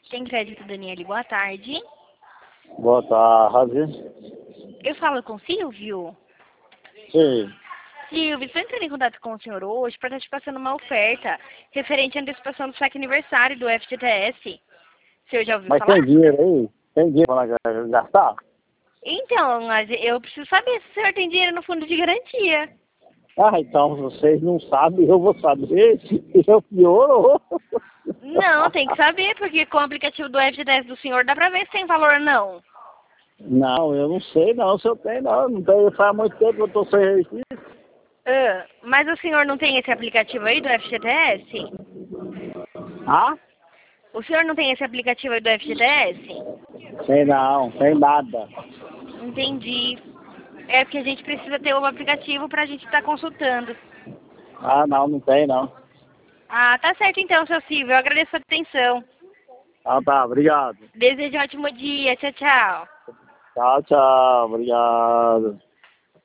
Tem crédito, Daniele. Boa tarde. Boa tarde. Eu falo com o Silvio. Sim. Silvio, estou entrando em contato com o senhor hoje para estar te passando uma oferta referente à antecipação do saque aniversário do FGTS. O senhor já ouviu Mas falar? tem dinheiro aí? Tem dinheiro para gastar? Então, mas eu preciso saber se o senhor tem dinheiro no fundo de garantia. Ah, então vocês não sabem, eu vou saber. Eu piorou. Não, tem que saber, porque com o aplicativo do FGTS do senhor dá para ver se tem valor ou não. Não, eu não sei não se eu tenho não. Não tenho, faz muito tempo que eu estou sem registro. Mas o senhor não tem esse aplicativo aí do FGTS? Ah? O senhor não tem esse aplicativo aí do FGTS? Tem não, tem nada. Entendi. É porque a gente precisa ter o aplicativo para a gente estar consultando. Ah, não, não tem não. Ah, tá certo então, seu Silvio. Eu agradeço a atenção. Ah, tá, obrigado. Desejo um ótimo dia. Tchau, tchau. Tchau, tchau, obrigado.